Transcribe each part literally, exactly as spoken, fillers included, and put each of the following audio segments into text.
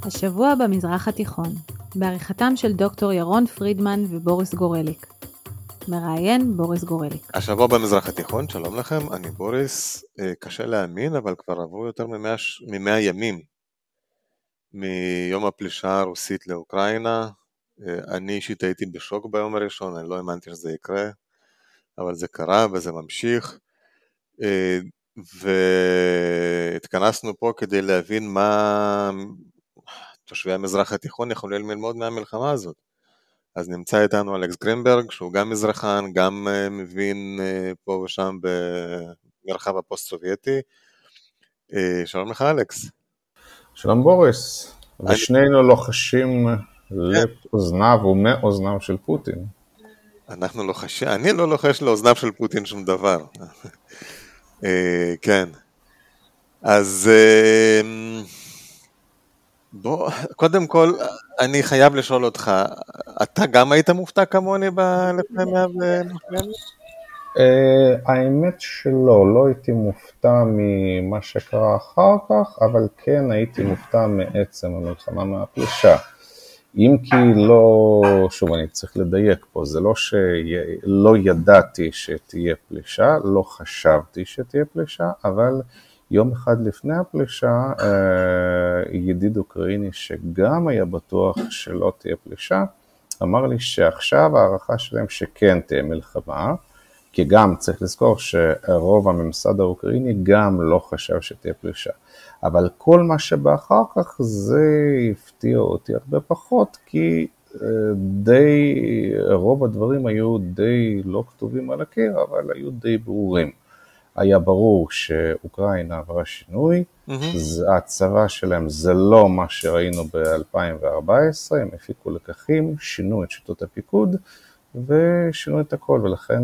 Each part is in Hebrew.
השבוע במזרח התיכון, בעריכתם של דוקטור ירון פרידמן ובוריס גורליק. מראיין בוריס גורליק. השבוע במזרח התיכון, שלום לכם, אני בוריס. קשה להאמין, אבל כבר עברו יותר ממאה ימים מיום הפלישה הרוסית לאוקראינה. אני אישית הייתי בשוק ביום הראשון, אני לא האמנתי שזה יקרה, אבל זה קרה וזה ממשיך. והתכנסנו פה כדי להבין מה תושבי המזרח התיכון יכולים ללמוד מהמלחמה הזאת. אז נמצא איתנו אלכס גרינברג, שהוא גם מזרחן, גם מבין פה ושם במרחב הפוסט-סובייטי. שלום לך אלכס. שלום בוריס, ושנינו לוחשים לאוזניו ומאוזניו של פוטין. אנחנו לוחשים, אני לא לוחש לאוזניו של פוטין שום דבר. כן. אז בוא, קודם כל, אני חייב לשאול אותך, אתה גם היית מופתע כמוני לפני מאה ונושאים? האמת שלא, לא הייתי מופתע ממה שקרה אחר כך, אבל כן הייתי מופתע מעצם המלחמה מהפלישה. אם כי לא, שוב אני צריך לדייק פה, זה לא שלא ידעתי שתהיה פלישה, לא חשבתי שתהיה פלישה, אבל יום אחד לפני הפלישה, ידיד אוקראיני שגם היה בטוח שלא תהיה פלישה, אמר לי שעכשיו הערכה שלהם שכן תהיה מלחמה, כי גם צריך לזכור שרוב הממסד האוקראיני גם לא חשב שתהיה פלישה. אבל כל מה שבא אחר כך זה הפתיע אותי הרבה פחות, כי די, רוב הדברים היו די לא כתובים על הקיר, אבל היו די ברורים. היה ברור שאוקראינה עברה שינוי, mm-hmm. הצבא שלהם זה לא מה שראינו ב-אלפיים וארבע עשרה, הם הפיקו לקחים, שינו את שיטות הפיקוד, ושינו את הכל, ולכן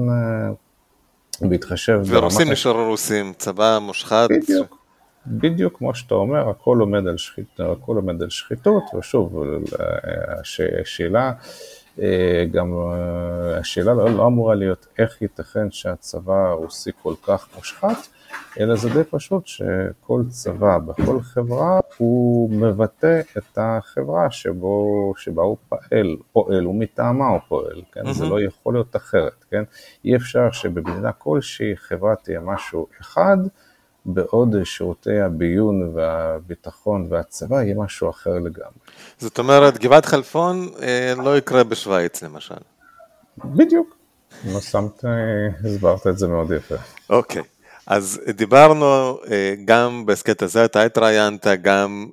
בהתחשב... ורוסים נשארו רוסים, צבא מושחת. בדיוק, בדיוק כמו שאתה אומר, הכל עומד על שחיתות, הכל עומד על שחיתות, ושוב, השאלה... גם השאלה לא, לא אמורה להיות איך ייתכן שהצבא הרוסי כל כך מושחת, אלא זה די פשוט שכל צבא בכל חברה הוא מבטא את החברה שבו, שבה הוא פועל, פועל ומטעמה הוא פועל, כן? Mm-hmm. זה לא יכול להיות אחרת, כן? אי אפשר שבמדינה כלשהי חברה תהיה משהו אחד, בעוד שירותי הביון והביטחון והצבא יהיה משהו אחר לגמרי. זאת אומרת, גבעת חלפון לא יקרה בשוויץ למשל. בדיוק. מה שמת, הסברת את זה מאוד יפה. אוקיי. אז דיברנו גם בסקט הזה, אתה התראיינת, גם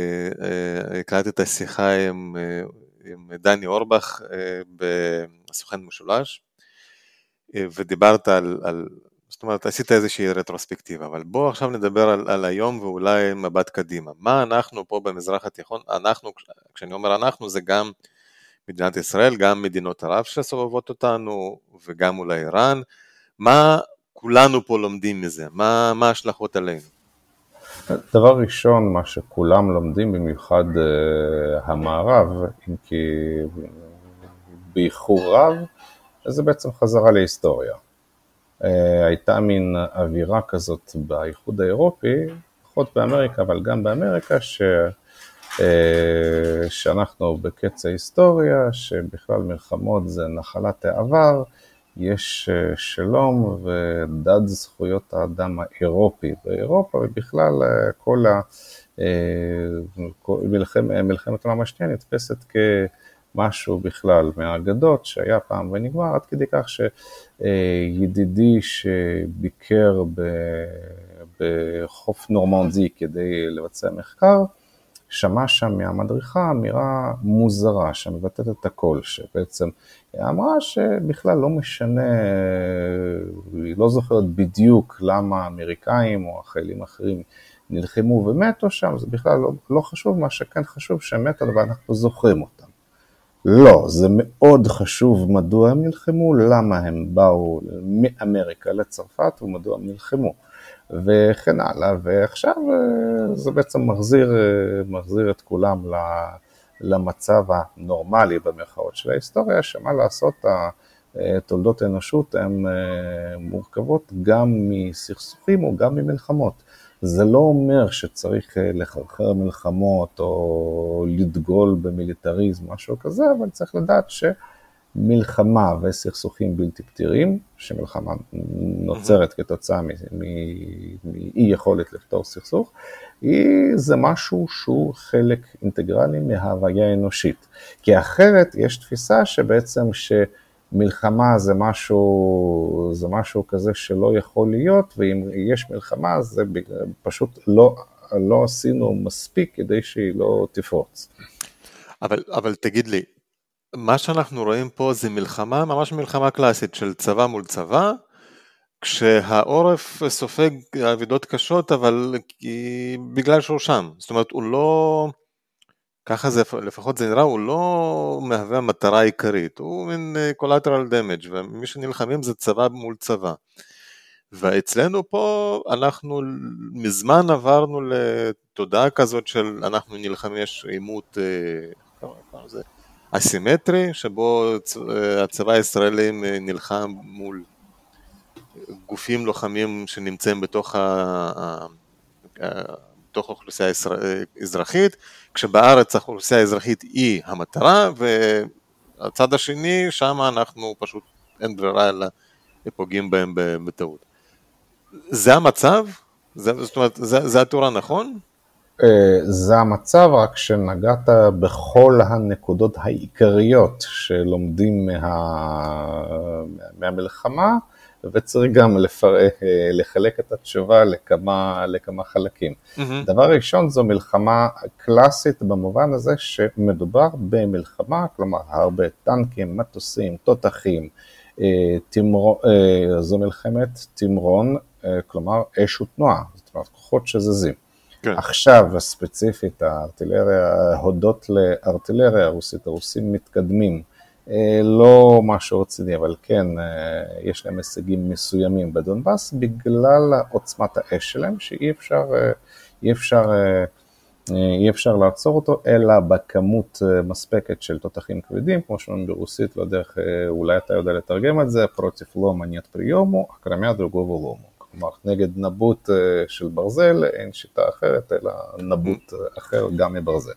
הקראתי את השיחה עם, עם דני אורבך בסוכן משולש, ודיברת על... על זאת אומרת, עשית איזושהי רטרוספקטיבה, אבל בואו עכשיו נדבר על, על היום ואולי מבט קדימה. מה אנחנו פה במזרח התיכון, אנחנו, כשאני אומר אנחנו, זה גם מדינת ישראל, גם מדינות ערב שסובבות אותנו, וגם אולי איראן. מה כולנו פה לומדים מזה? מה, מה ההשלכות עלינו? דבר ראשון, מה שכולם לומדים, במיוחד uh, המערב, אם כי באיחור רב, זה בעצם חזרה להיסטוריה. הייתה מין אווירה כזאת באיחוד האירופי, פחות באמריקה, אבל גם באמריקה, ש... שאנחנו בקץ ההיסטוריה, שבכלל מלחמות זה נחלת העבר, יש שלום ודד זכויות האדם האירופי באירופה, ובכלל כל ה... מלחמת, מלחמת העולם השנייה נתפסת כ... משהו בכלל מהאגדות שהיה פעם ונגמר, עד כדי כך שידידי שביקר בחוף נורמנדי כדי לבצע מחקר, שמע שם מהמדריכה אמירה מוזרה שמבטאת את הכל, שבעצם אמרה שבכלל לא משנה, היא לא זוכרת בדיוק למה האמריקאים או החיילים האחרים נלחמו ומתו שם, זה בכלל לא, לא חשוב, מה שכן חשוב שמתו ואנחנו זוכרים אותם. לא, זה מאוד חשוב מדוע הם נלחמו, למה הם באו מאמריקה לצרפת ומדוע הם נלחמו, וכן הלאה, ועכשיו זה בעצם מחזיר, מחזיר את כולם למצב הנורמלי במרכאות של ההיסטוריה, שמה לעשות, תולדות האנושות הן מורכבות גם מסכסוכים או גם ממלחמות, זה לא אומר שצריך לחרחר מלחמות או לדגול במיליטריזם, משהו כזה, אבל צריך לדעת שמלחמה וסכסוכים בלתי פתירים, שמלחמה נוצרת כתוצאה מאי יכולת לפתור סכסוך, זה משהו שהוא חלק אינטגרלי מההוויה האנושית. כי אחרת יש תפיסה שבעצם שמלחמה זה משהו, זה משהו כזה שלא יכול להיות, ואם יש מלחמה זה פשוט לא, לא עשינו מספיק כדי שהיא לא תפרוץ. אבל, אבל תגיד לי, מה שאנחנו רואים פה זה מלחמה, ממש מלחמה קלאסית של צבא מול צבא, כשהעורף סופג עבידות קשות, אבל בגלל שהוא שם. זאת אומרת, הוא לא, ככה זה, לפחות זה נראה, הוא לא מהווה מטרה עיקרית, הוא מין collateral damage, ומי שנלחמים זה צבא מול צבא. ואצלנו פה אנחנו מזמן עברנו לתודעה כזאת של אנחנו נלחמים, יש עימות אסימטרי, שבו הצבא הישראלי נלחם מול גופים לוחמים שנמצאים בתוך ה... בתוך האוכלוסייה האזרחית, כשבארץ האוכלוסייה האזרחית היא המטרה, והצד השני, שם אנחנו פשוט אין ברירה אלא פוגעים בהם בטעות. זה המצב? זה, זאת אומרת, זה, זה התורה, נכון? זה המצב, רק שנגעת בכל הנקודות העיקריות שלומדים מה... מהמלחמה, וצריך גם לפר... לחלק את התשובה לכמה, לכמה חלקים. Mm-hmm. דבר ראשון, זו מלחמה קלאסית במובן הזה שמדובר במלחמה, כלומר הרבה טנקים, מטוסים, תותחים, תמר... זו מלחמת תמרון, כלומר אש ותנועה, זאת אומרת כוחות שזזים. כן. עכשיו הספציפית הארטילריה, הודות לארטילריה הרוסית, הרוסים מתקדמים, לא משהו רציני, אבל כן, יש להם הישגים מסוימים בדונבאס, בגלל עוצמת האש שלהם, שאי אפשר, אי אפשר, אי אפשר לעצור אותו, אלא בכמות מספקת של תותחים כבדים, כמו שאומרים ברוסית, לא יודע, אולי אתה יודע לתרגם את זה, פרוטיף לומה ניית פריומו, הקרמיה דרוגו ולומו. כלומר, נגד נבוט של ברזל, אין שיטה אחרת, אלא נבוט אחר גם מברזל.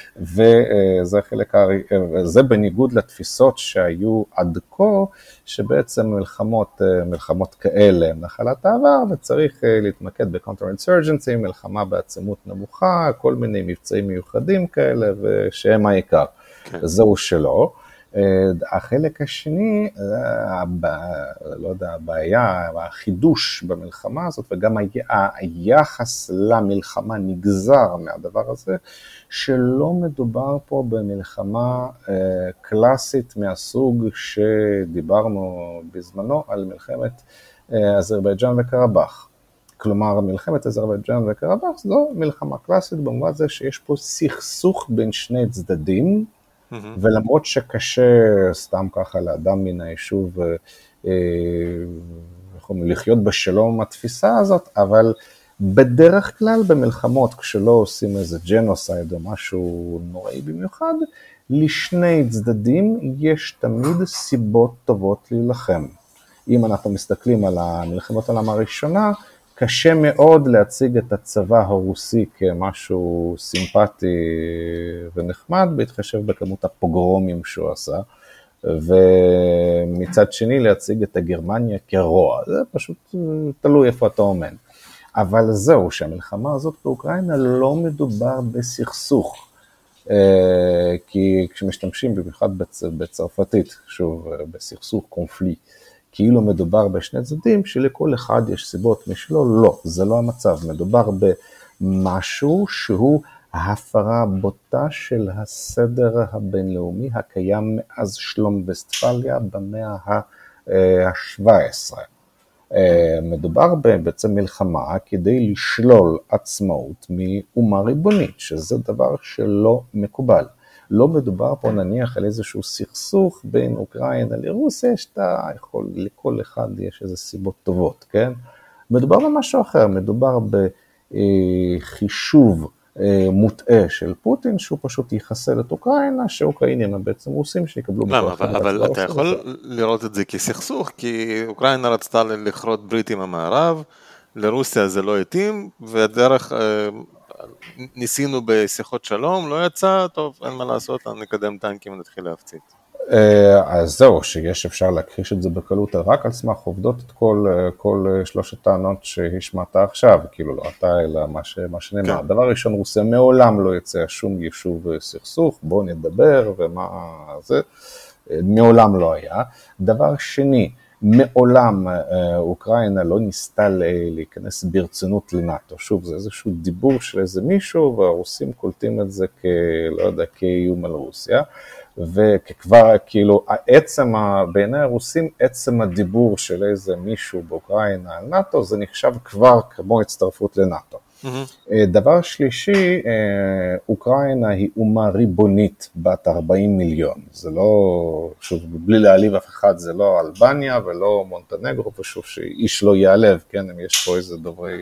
וזה חלק, זה בניגוד לתפיסות שהיו עד כה, שבעצם מלחמות, מלחמות כאלה נחלת העבר, וצריך להתמקד ב-counter-insurgency, מלחמה בעצימות נמוכה, כל מיני מבצעים מיוחדים כאלה, ושהם העיקר. כן. זהו שלא. החלק השני, לא יודע, הבעיה, החידוש במלחמה הזאת, וגם היחס למלחמה נגזר מהדבר הזה, שלא מדובר פה במלחמה קלאסית מהסוג שדיברנו בזמנו על מלחמת אזרבייג'אן וקרבאח. כלומר, מלחמת אזרבייג'אן וקרבאח זו מלחמה קלאסית במובן זה שיש פה סכסוך בין שני צדדים, ולמרות שקשה סתם ככה לאדם מן היישוב לחיות בשלום התפיסה הזאת, אבל בדרך כלל במלחמות כשלא עושים איזה ג'נוסייד או משהו נוראי במיוחד, לשני צדדים יש תמיד סיבות טובות להילחם. אם אנחנו מסתכלים על המלחמת העולם הראשונה, קשה מאוד להציג את הצבא הרוסי כמשהו סימפטי ונחמד, בהתחשב בכמות הפוגרומים שהוא עשה, ומצד שני להציג את הגרמניה כרוע, זה פשוט תלוי איפה אתה עומד. אבל זהו, שהמלחמה הזאת באוקראינה לא מדובר בסכסוך, כי כשמשתמשים במיוחד בצרפתית, שוב, בסכסוך קונפלי, כאילו מדובר בשני צדדים, שלכל אחד יש סיבות משלו, לא, זה לא המצב, מדובר במשהו שהוא ההפרה בוטה של הסדר הבינלאומי הקיים מאז שלום וסטפליה במאה ה-שבע עשרה. מדובר בעצם מלחמה כדי לשלול עצמאות מאומה ריבונית, שזה דבר שלא מקובל. לא מדובר פה נניח על איזשהו סכסוך בין אוקראינה לרוסיה, שאתה יכול, לכל אחד יש איזה סיבות טובות, כן? מדובר במשהו אחר, מדובר בחישוב מוטעה של פוטין, שהוא פשוט יחסל את אוקראינה, שאוקראינים הם בעצם רוסים שיקבלו... למה? אבל אתה יכול לראות את זה כסכסוך, כי אוקראינה רצתה לכרות ברית עם המערב, לרוסיה זה לא התאים, והדרך, ניסינו בשיחות שלום, לא יצא, טוב, אין מה לעשות, נקדם טנקים ונתחיל להפציץ. אז זהו, שיש אפשר להכחיש את זה בקלות רק על סמך עובדות את כל, כל שלושת טענות שהשמעת עכשיו, כאילו לא אתה, אלא מה, ש, מה שנאמר. כן. דבר ראשון, רוסיה מעולם לא יצא שום יישוב סכסוך, בוא נדבר ומה זה, מעולם לא היה. דבר שני, מעולם אוקראינה לא ניסתה להיכנס ברצינות לנאטו. שוב, זה איזשהו דיבור של איזה מישהו, והרוסים קולטים את זה כ, לא יודע, כאיום על רוסיה. וכבר כאילו עצם, בעיני הרוסים, עצם הדיבור של איזה מישהו באוקראינה על נאטו, זה נחשב כבר כמו הצטרפות לנאטו. Mm-hmm. דבר שלישי, אוקראינה היא אומה ריבונית בת ארבעים מיליון, זה לא, שוב, בלי להעליב אף אחד, זה לא אלבניה ולא מונטנגרו, ושוב שאיש לא יעלב, כן, אם יש פה איזה דוברי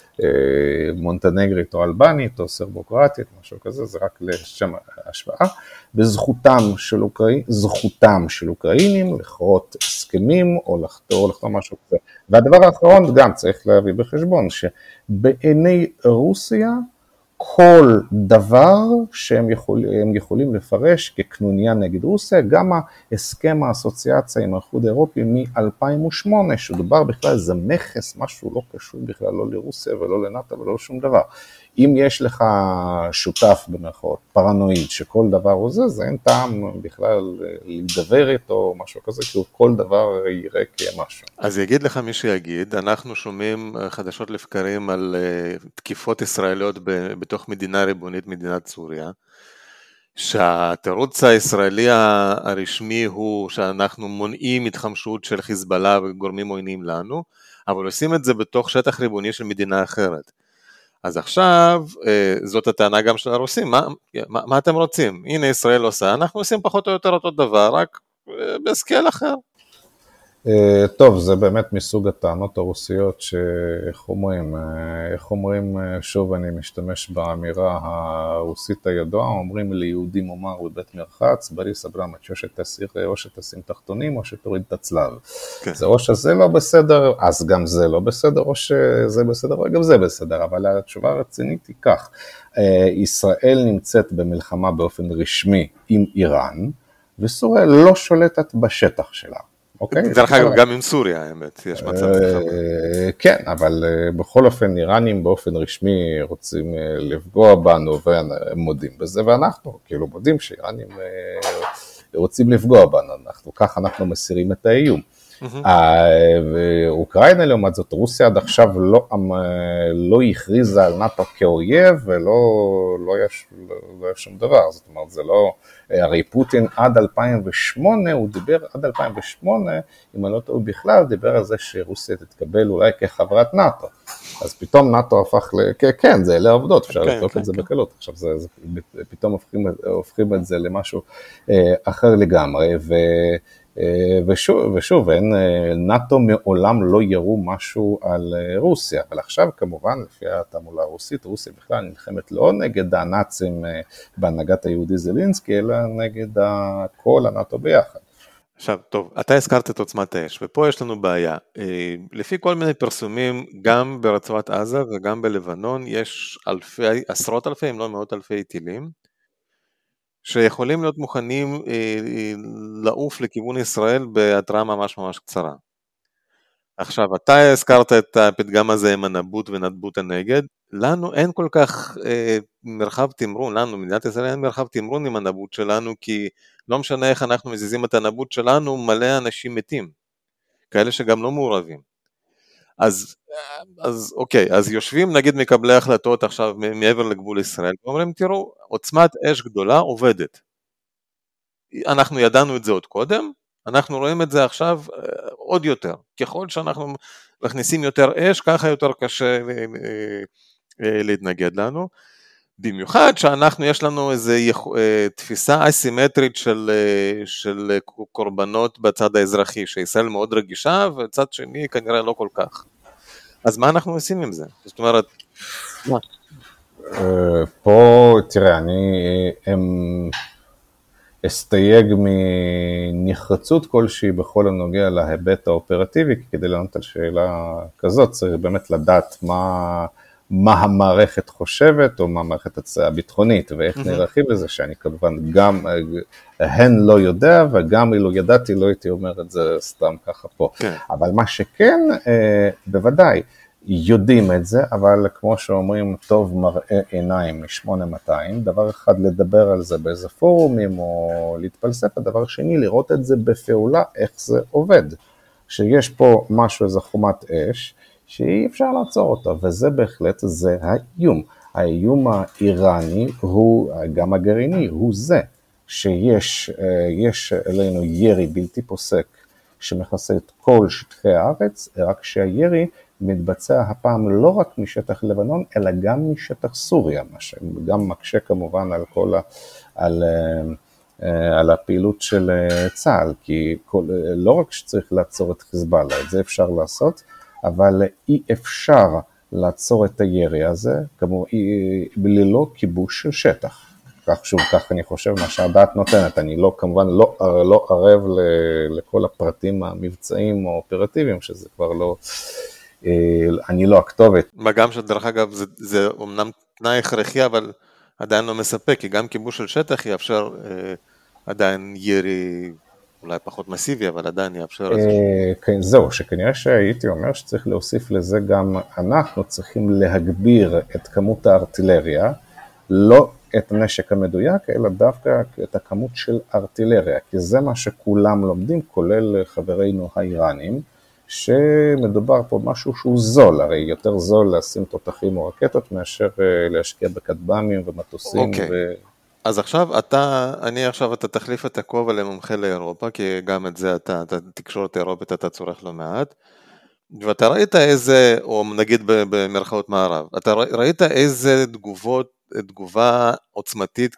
מונטנגרית או אלבנית או סרבוקרטית, משהו כזה, זה רק לשם השוואה, בזכותם של אוקראינים, זכותם של אוקראינים לכרות הסכמים או לחתור לחתור משהו כזה. והדבר האחרון גם צריך להביא בחשבון, שבעיני רוסיה כל דבר שהם יכולים, יכולים לפרש כקנוניה נגד רוסיה, גם ההסכם האסוציאציה עם האיחוד האירופי מ-אלפיים ושמונה, שדובר בכלל זה מכס, משהו לא קשור בכלל לא לרוסיה ולא לנאטו ולא שום דבר. אם יש לך שותף במרכאות פרנואיד שכל דבר הוא זה, זה אין טעם בכלל לדבר איתו או משהו כזה, כי כל דבר יראה כמשהו. אז יגיד לך מי שיגיד, אנחנו שומעים חדשות לבקרים על תקיפות ישראליות בתוך מדינה ריבונית, מדינת סוריה, שהתירוץ הישראלי הרשמי הוא שאנחנו מונעים התחמשות של חיזבאללה וגורמים עוינים לנו, אבל עושים את זה בתוך שטח ריבוני של מדינה אחרת. אז עכשיו, זאת הטענה גם של הרוסים, מה, מה, מה אתם רוצים? הנה ישראל עושה, אנחנו עושים פחות או יותר אותו דבר, רק בסקייל אחר. טוב, זה באמת מסוג הטענות הרוסיות שאיך אומרים, איך אומרים, שוב אני משתמש באמירה הרוסית הידועה, אומרים ליהודים אומר בבית מרחץ, בריס אברמץ' או שתסיר, או שתשים תחתונים, או שתוריד את הצלב. כן. זה או שזה לא בסדר, אז גם זה לא בסדר, או שזה בסדר, וגם זה בסדר, אבל התשובה הרצינית היא כך, ישראל נמצאת במלחמה באופן רשמי עם איראן, וסוריה לא שולטת בשטח שלה. דרך אגב, גם עם סוריה, האמת, יש מצב בכלל. כן, אבל בכל אופן, איראנים באופן רשמי רוצים לפגוע בנו, והם מודים בזה, ואנחנו כאילו מודים שאיראנים רוצים לפגוע בנו, כך אנחנו מסירים את האיום. ואוקראינה לעומת זאת, רוסיה עד עכשיו לא הכריזה על נאטו כאויב, ולא יש שום דבר, זאת אומרת, זה לא, הרי פוטין עד אלפיים ושמונה, הוא דיבר עד אלפיים ושמונה, אם אני לא טועה בכלל, דיבר על זה שרוסיה תתקבל אולי כחברת נאטו, אז פתאום נאטו הפך ל... כן, זה אלה עובדות, אפשר לבדוק את זה בקלות, עכשיו פתאום הופכים את זה למשהו אחר לגמרי, ו... ושוב, ושוב, אין, נאטו מעולם לא ירו משהו על רוסיה, אבל עכשיו כמובן, לפי התעמולה הרוסית, רוסיה בכלל נלחמת לא נגד הנאצים בהנהגת היהודי זלינסקי, אלא נגד כל הנאטו ביחד. עכשיו, טוב, אתה הזכרת את עוצמת האש, ופה יש לנו בעיה. לפי כל מיני פרסומים, גם ברצועת עזה וגם בלבנון, יש אלפי, עשרות אלפי, אם לא מאות אלפי טילים, שיכולים להיות מוכנים לעוף לכיוון ישראל בהתראה ממש ממש קצרה. עכשיו, אתה הזכרת את הפתגם הזה עם הנבוט ונדבוט הנגד, לנו אין כל כך אה, מרחב תמרון, לנו, מדינת ישראל אין מרחב תמרון עם הנבוט שלנו, כי לא משנה איך אנחנו מזיזים את הנבוט שלנו, מלא אנשים מתים, כאלה שגם לא מעורבים. אז, אז אוקיי, אז יושבים נגיד מקבלי החלטות עכשיו מעבר לגבול ישראל, ואומרים תראו, עוצמת אש גדולה עובדת. אנחנו ידענו את זה עוד קודם, אנחנו רואים את זה עכשיו עוד יותר. ככל שאנחנו מכניסים יותר אש, ככה יותר קשה להתנגד לנו. במיוחד שאנחנו, יש לנו איזו תפיסה אסימטרית של, של קורבנות בצד האזרחי, שישראל מאוד רגישה, וצד שני כנראה לא כל כך. אז מה אנחנו עושים עם זה? זאת אומרת, מה? פה, תראה, אני, הם, אסתייג מנחרצות כלשהי בכל הנוגע להיבט האופרטיבי, כי כדי לענות על שאלה כזאת צריך באמת לדעת מה, מה המערכת חושבת, או מה המערכת הביטחונית, ואיך mm-hmm. נערכים לזה, שאני כמובן גם, הן לא יודע, וגם אילו ידעתי לא הייתי אומר את זה סתם ככה פה. Okay. אבל מה שכן, בוודאי, יודעים את זה, אבל כמו שאומרים, טוב מראה עיניים מ-שמונה מאתיים, דבר אחד לדבר על זה באיזה פורומים או להתפלסף, הדבר שני לראות את זה בפעולה, איך זה עובד. שיש פה משהו, איזה חומת אש, שאי אפשר לעצור אותה, וזה בהחלט, זה האיום. האיום האיראני הוא, גם הגרעיני, הוא זה, שיש יש אלינו ירי בלתי פוסק, שמכסה את כל שטחי הארץ, רק שהירי מתבצע הפעם לא רק משטח לבנון, אלא גם משטח סוריה, מה שגם מקשה כמובן על כל ה... על, על הפעילות של צה"ל, כי כל, לא רק שצריך לעצור את חיזבאללה, את זה אפשר לעשות, אבל אי אפשר לעצור את הירי הזה, כמו, ללא כיבוש של שטח. כך שוב, כך אני חושב מה שהדעת נותנת, אני לא, כמובן לא, לא ערב לכל הפרטים המבצעיים או אופרטיביים, שזה כבר לא, אני לא הכתובת. מה גם שדרך אגב זה, זה אומנם תנאי הכרחי, אבל עדיין לא מספק, כי גם כיבוש של שטח יאפשר אה, עדיין ירי, אולי פחות מסיבי, אבל עדיין יאפשר איזשהו. כן, זהו, שכנראה שהייתי אומר שצריך להוסיף לזה גם, אנחנו צריכים להגביר את כמות הארטילריה, לא את הנשק המדויק, אלא דווקא את הכמות של ארטילריה, כי זה מה שכולם לומדים, כולל חברינו האיראנים, שמדובר פה משהו שהוא זול, הרי יותר זול לשים תותחים או רקטות, מאשר להשקיע בכטב"מים ומטוסים. אוקיי, ו... אז עכשיו אתה, אני עכשיו אתה תחליף את הכובע למומחה לאירופה, כי גם את זה אתה, אתה תקשורת אירופית אתה צורך לא מעט, ואתה ראית איזה, או נגיד במרכאות מערב, אתה ראית איזה תגובות, תגובה עוצמתית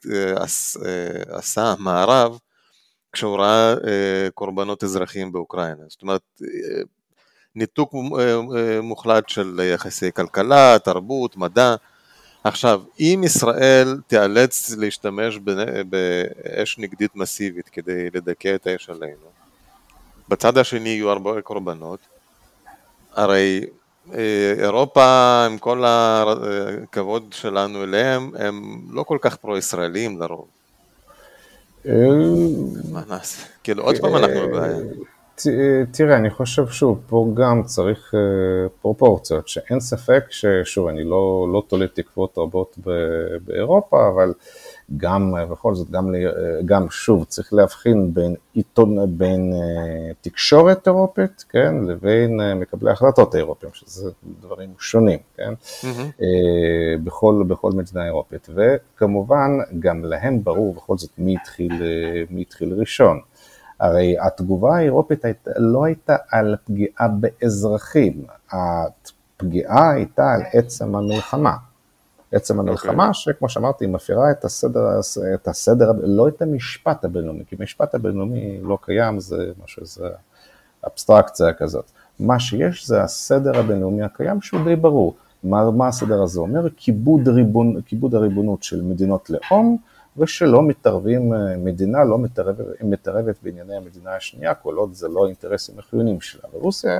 עשה המערב, כשהוא ראה קורבנות אזרחיים באוקראינה, זאת אומרת, ניתוק מוחלט של יחסי כלכלה, תרבות, מדע. עכשיו, אם ישראל תיאלץ להשתמש באש נגדית מסיבית כדי לדכא את האש עלינו, בצד השני יהיו הרבה קורבנות, הרי אירופה, עם כל הכבוד שלנו אליהם, הם לא כל כך פרו-ישראלים לרוב. מה נעשה? כאילו, עוד פעם אנחנו בבעיה. תראה, אני חושב שוב, פה גם צריך פרופורציות, שאין ספק ששוב, אני לא, לא תולה תקוות רבות באירופה, אבל גם, בכל זאת, גם, גם שוב, צריך להבחין בין עיתון, בין תקשורת אירופית, כן, לבין מקבלי החלטות אירופיים, שזה דברים שונים, כן, mm-hmm. בכל, בכל מדינה אירופית, וכמובן, גם להם ברור, בכל זאת, מי התחיל, מי התחיל ראשון. הרי התגובה האירופית לא הייתה על פגיעה באזרחים, הפגיעה הייתה על עצם המלחמה. עצם המלחמה okay. שכמו שאמרתי, היא מפירה את הסדר, את הסדר, לא את המשפט הבינלאומי, כי המשפט הבינלאומי לא קיים, זה משהו, זה אבסטרקציה כזאת. מה שיש זה הסדר הבינלאומי הקיים, שהוא די ברור. מה, מה הסדר הזה אומר? כיבוד, ריבון, כיבוד הריבונות של מדינות לאום, ושלא מתערבים, מדינה לא מתערבת, מתערבת בענייני המדינה השנייה, כל עוד זה לא אינטרסים החיוניים שלה. ורוסיה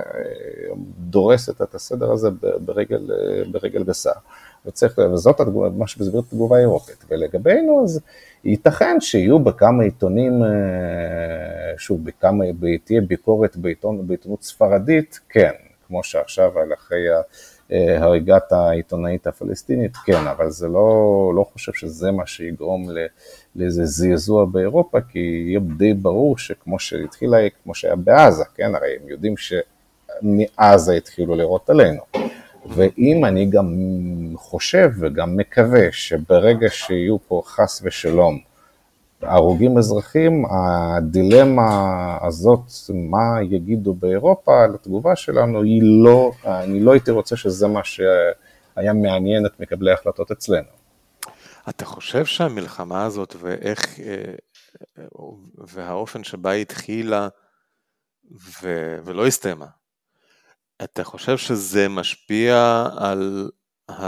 דורסת את הסדר הזה ברגל, ברגל גסה. וצריך, וזאת התגובה, מה שבסבירות תגובה אירופית. ולגבינו, אז ייתכן שיהיו בכמה עיתונים, שוב, בכמה, תהיה ביקורת בעיתון, בעיתונות ספרדית, כן, כמו שעכשיו על אחרי הריגת העיתונאית הפלסטינית, כן, אבל זה לא, לא חושב שזה מה שיגרום לאיזה זעזוע באירופה, כי יהיה די ברור שכמו שהתחילה, כמו שהיה בעזה, כן, הרי הם יודעים שמעזה התחילו לראות עלינו. ואם אני גם חושב וגם מקווה שברגע שיהיו פה חס ושלום הרוגים אזרחים, הדילמה הזאת, מה יגידו באירופה, לתגובה שלנו, היא לא, אני לא הייתי רוצה שזה מה שהיה מעניין את מקבלי ההחלטות אצלנו. אתה חושב שהמלחמה הזאת ואיך, והאופן שבה התחילה ו, ולא הסתיימה, אתה חושב שזה משפיע על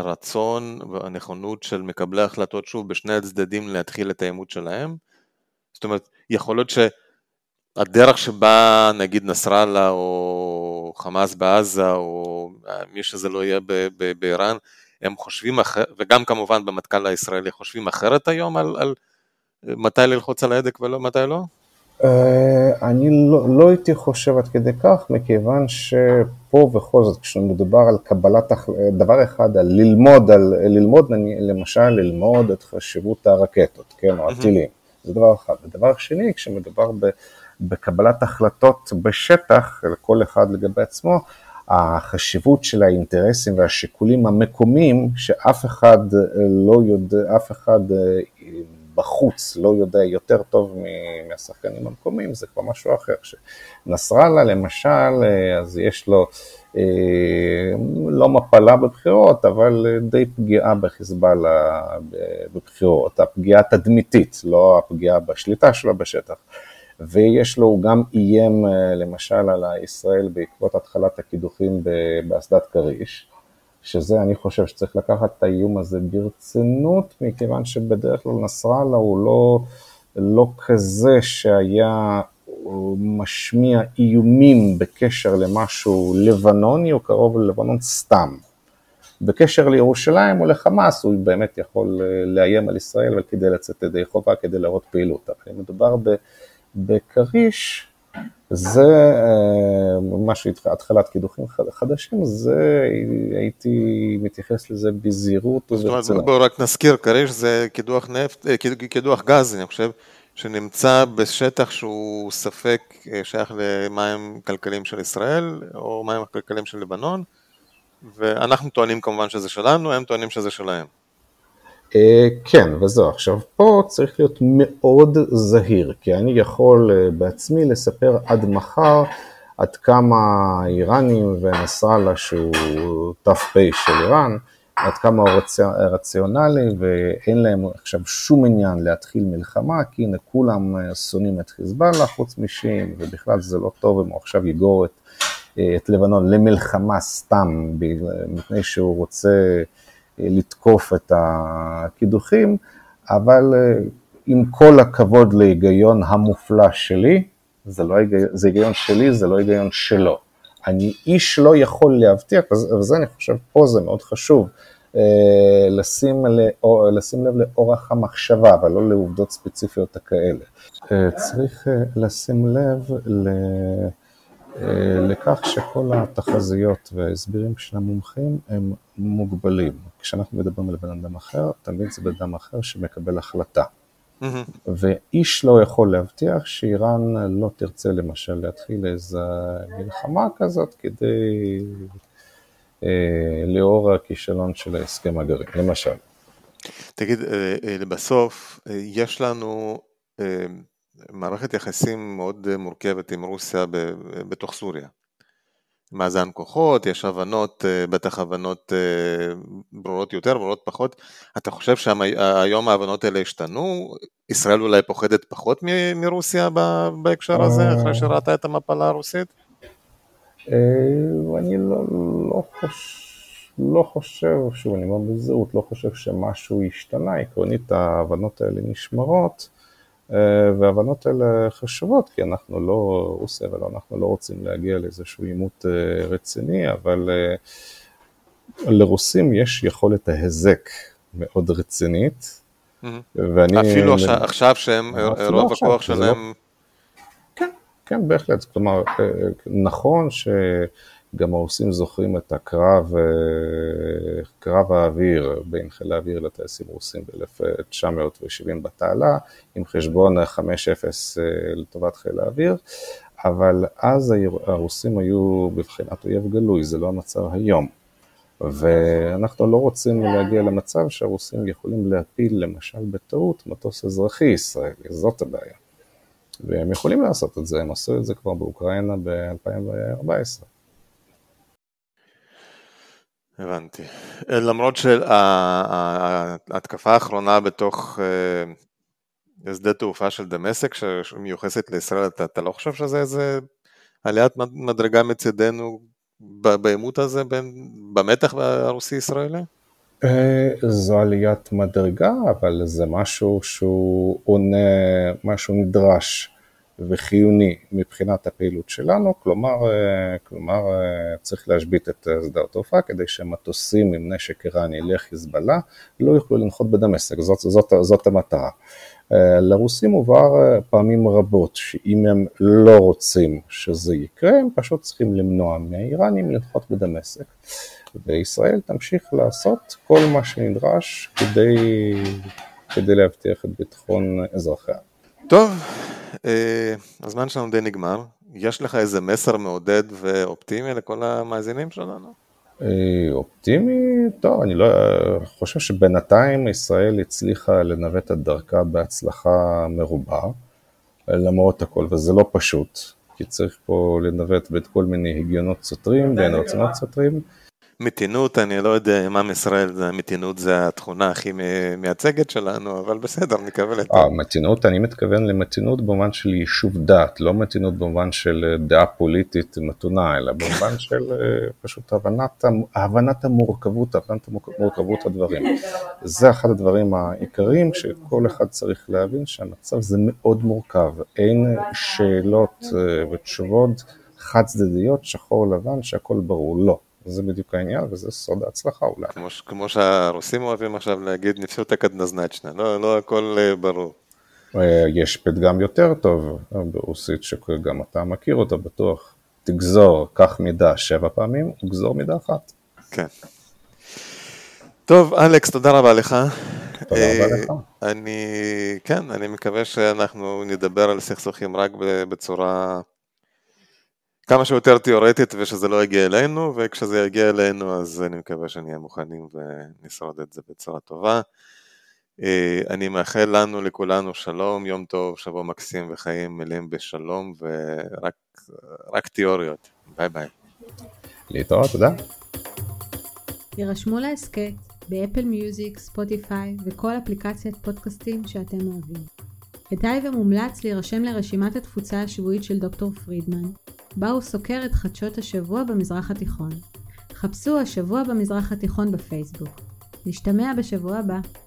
הרצון והנכונות של מקבלי ההחלטות שוב בשני הצדדים להתחיל את העימות שלהם? זאת אומרת, יכול להיות שהדרך שבה נגיד נסראללה או חמאס בעזה או מי שזה לא יהיה באיראן, הם חושבים אחרת, וגם כמובן במטכ"ל הישראלי חושבים אחרת היום על, על מתי ללחוץ על ההדק ולא מתי לא? אני לא, לא הייתי חושב עד כדי כך, מכיוון שפה בכל זאת, כשמדובר על קבלת, דבר אחד, על ללמוד, על, ללמוד, למשל, ללמוד את חשיבות הרקטות, כן, או הטילים, זה דבר אחד. ודבר שני, כשמדובר בקבלת החלטות בשטח, לכל אחד לגבי עצמו, החשיבות של האינטרסים והשיקולים המקומיים, שאף אחד לא יודע, אף אחד בחוץ לא יודע יותר טוב מהשחקנים המקומיים, זה כבר משהו אחר. שנסראללה למשל, אז יש לו לא מפלה בבחירות, אבל די פגיעה בחיזבאללה בבחירות, הפגיעה התדמיתית, לא הפגיעה בשליטה שלו בשטח. ויש לו גם איים למשל על ישראל בעקבות התחלת הקידוחים באסדת כריש, שזה אני חושב שצריך לקחת את האיום הזה ברצינות, מכיוון שבדרך כלל נסראללה הוא לא, לא כזה שהיה משמיע איומים בקשר למשהו לבנוני, הוא קרוב ללבנון סתם. בקשר לירושלים או לחמאס, הוא באמת יכול לאיים על ישראל, אבל כדי לצאת ידי חובה, כדי להראות פעילות. אבל מדובר ב... בקריש, זה משהו התחלת קידוחים חדשים, זה הייתי מתייחס לזה בזהירות. זאת אומרת, בואו רק נזכיר, קריש זה קידוח נפט, קידוח גז, אני חושב, שנמצא בשטח שהוא ספק שייך למים כלכליים של ישראל, או מים כלכליים של לבנון, ואנחנו טוענים כמובן שזה שלנו, הם טוענים שזה שלהם. כן, וזהו. עכשיו, פה צריך להיות מאוד זהיר, כי אני יכול בעצמי לספר עד מחר, עד כמה איראנים ונסראללה שהוא ת"פ של איראן, עד כמה הוא רציונלי, ואין להם עכשיו שום עניין להתחיל מלחמה, כי הנה כולם שונאים את חיזבאללה, חוץ משיעים, ובכלל זה לא טוב אם הוא עכשיו יגור את, את לבנון למלחמה סתם, מפני שהוא רוצה לתקוף את הקידוחים, אבל עם כל הכבוד להיגיון המופלא שלי, זה לא היגיון, זה היגיון שלי, זה לא היגיון שלו. אני איש לא יכול להבטיח, וזה אני חושב פה זה מאוד חשוב, לשים, לא, לשים לב לאורח המחשבה, אבל לא לעובדות ספציפיות הכאלה. צריך לשים לב ל... לכך שכל התחזיות וההסברים של המומחים הם מוגבלים. כשאנחנו מדברים על בן אדם אחר, תמיד זה בן אדם אחר שמקבל החלטה. ואיש לא יכול להבטיח שאיראן לא תרצה למשל להתחיל איזו מלחמה כזאת כדי לאור הכישלון של ההסכם הגרעין, למשל. תגיד, לבסוף, יש לנו מערכת יחסים מאוד מורכבת עם רוסיה בתוך סוריה. מאזן כוחות, יש הבנות, בטח הבנות ברורות יותר, ברורות פחות. אתה חושב שהיום ההבנות האלה השתנו? ישראל אולי פוחדת פחות מרוסיה בהקשר הזה, אחרי שראתה את המפלה הרוסית? אני לא, לא חושב, לא חושב, שוב, אני אומר בזהות, לא חושב שמשהו השתנה. עקרונית ההבנות האלה נשמרות, וההבנות האלה חשובות, כי אנחנו לא רוסיה, אבל אנחנו לא רוצים להגיע לאיזשהו עימות רציני, אבל לרוסים יש יכולת ההזק מאוד רצינית, ואני... אפילו עכשיו שהם, רוב הכוח שלהם... כן, כן, בהחלט. כלומר, נכון שגם הרוסים זוכרים את הקרב, קרב האוויר בין חיל האוויר לטייסים רוסים ב-אלף תשע מאות שבעים בתעלה, עם חשבון חמש אפס לטובת חיל האוויר, אבל אז הרוסים היו בבחינת אויב גלוי, זה לא המצב היום. ואנחנו לא רוצים להגיע למצב שהרוסים יכולים להפיל למשל בטעות מטוס אזרחי ישראלי, זאת הבעיה. והם יכולים לעשות את זה, הם עשו את זה כבר באוקראינה ב-אלפיים וארבע עשרה. הבנתי. למרות שההתקפה האחרונה בתוך שדה תעופה של דמשק, שמיוחסת לישראל, אתה, אתה לא חושב שזה איזה עליית מדרגה מצדנו בעימות הזה, בין, במתח הרוסי-ישראלי? זו עליית מדרגה, אבל זה משהו שהוא עונה, משהו נדרש וחיוני מבחינת הפעילות שלנו, כלומר, כלומר צריך להשבית את שדה התעופה כדי שמטוסים עם נשק איראני לחיזבאללה לא יוכלו לנחות בדמשק, זאת, זאת, זאת המטרה. לרוסים הובהר פעמים רבות שאם הם לא רוצים שזה יקרה, הם פשוט צריכים למנוע מהאיראנים לנחות בדמשק. וישראל תמשיך לעשות כל מה שנדרש כדי, כדי להבטיח את ביטחון אזרחיה. טוב, הזמן שלנו די נגמר. יש לך איזה מסר מעודד ואופטימי לכל המאזינים שלנו? אופטימי? טוב, אני לא חושב שבינתיים ישראל הצליחה לנווט את דרכה בהצלחה מרובה, למרות הכל, וזה לא פשוט, כי צריך פה לנווט בין כל מיני הגיונות סותרים, בין רצונות סותרים. מתינות, אני לא יודע אם עם ישראל, מתינות זה התכונה הכי מייצגת שלנו, אבל בסדר, נקבל את זה. מתינות, אני מתכוון למתינות במובן של יישוב דת, לא מתינות במובן של דעה פוליטית מתונה, אלא במובן של פשוט הבנת, הבנת המורכבות, הבנת המורכבות הדברים. זה אחד הדברים העיקריים שכל אחד צריך להבין שהמצב זה מאוד מורכב, אין שאלות ותשובות חד צדדיות, שחור לבן, שהכל ברור, לא. זה בדיוק העניין, וזה סוד ההצלחה אולי. כמו, כמו שהרוסים אוהבים עכשיו להגיד, נפשוט הכדנזנצ'נה, לא, לא הכל ברור. יש פתגם יותר טוב ברוסית, שגם אתה מכיר אותו בטוח, תגזור, קח מידה שבע פעמים, וגזור מידה אחת. כן. טוב, אלכס, תודה רבה לך. תודה רבה לך. אני, כן, אני מקווה שאנחנו נדבר על סכסוכים רק בצורה כמה שיותר תיאורטית ושזה לא יגיע אלינו, וכשזה יגיע אלינו אז אני מקווה שנהיה מוכנים ונשרוד את זה בצורה טובה. אני מאחל לנו לכולנו שלום, יום טוב, שבוע מקסים וחיים מלאים בשלום ורק רק תיאוריות. ביי ביי. להתראות, תודה. יירשמו להסכת באפל מיוזיק, ספוטיפיי וכל אפליקציית פודקאסטים שאתם אוהבים. כדאי ומומלץ להירשם לרשימת התפוצה השבועית של דוקטור פרידמן, בה הוא סוקר את חדשות השבוע במזרח התיכון. חפשו השבוע במזרח התיכון בפייסבוק. נשתמע בשבוע הבא.